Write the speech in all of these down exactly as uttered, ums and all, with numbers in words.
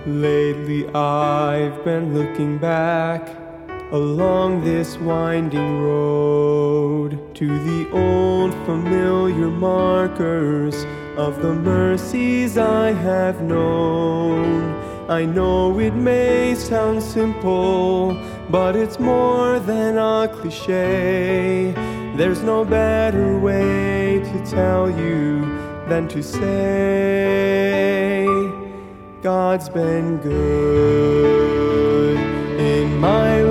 Lately I've been looking back along this winding road to the old familiar markers of the mercies I have known. I know it may sound simple, but it's more than a cliche. There's no better way to tell you than to say God's been good in my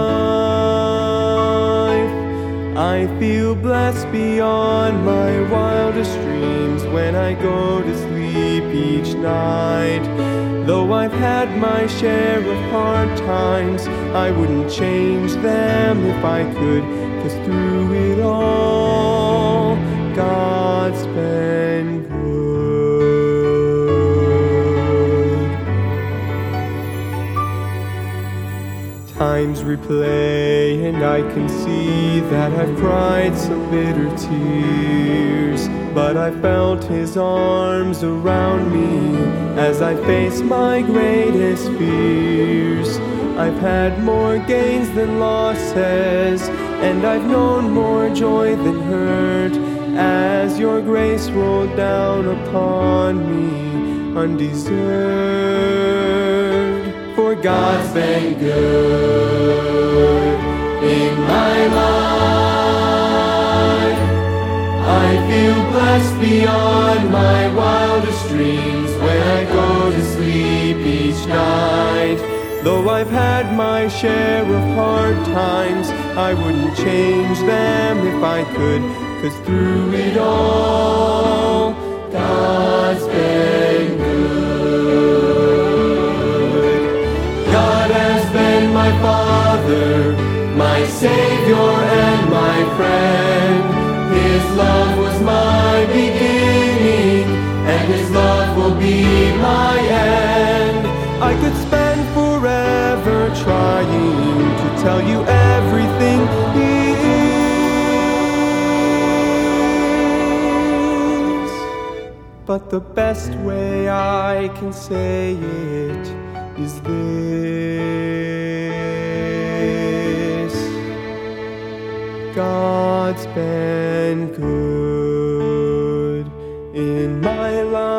life. I feel blessed beyond my wildest dreams when I go to sleep each night. Though I've had my share of hard times, I wouldn't change them if I could, 'cause through it all, God's been good. Times replay and I can see that I've cried some bitter tears, but I felt His arms around me as I faced my greatest fears. I've had more gains than losses, and I've known more joy than hurt as Your grace rolled down upon me undeserved. For God's been good in my life. I feel blessed beyond my wildest dreams when I go to sleep each night. Though I've had my share of hard times, I wouldn't change them if I could, 'cause through it all, God's been good. God has been my Father, my Savior and my friend. His love was my beginning, and His love will be my end. I could spend forever trying to tell you everything He is, but the best way I can say it is this: God's been good in my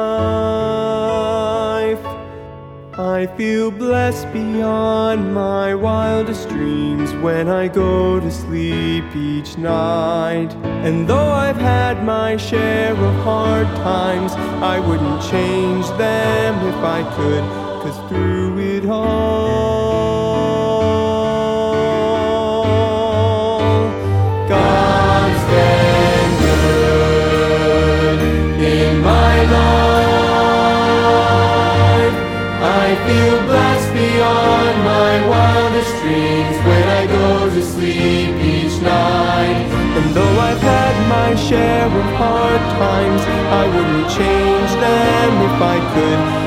life. I feel blessed beyond my wildest dreams when I go to sleep each night. And though I've had my share of hard times, I wouldn't change them if I could, 'cause through it all, God's been good in my life. I feel blessed beyond my wildest dreams when I go to sleep each night. And though I've had my share of hard times, I wouldn't change them if I could,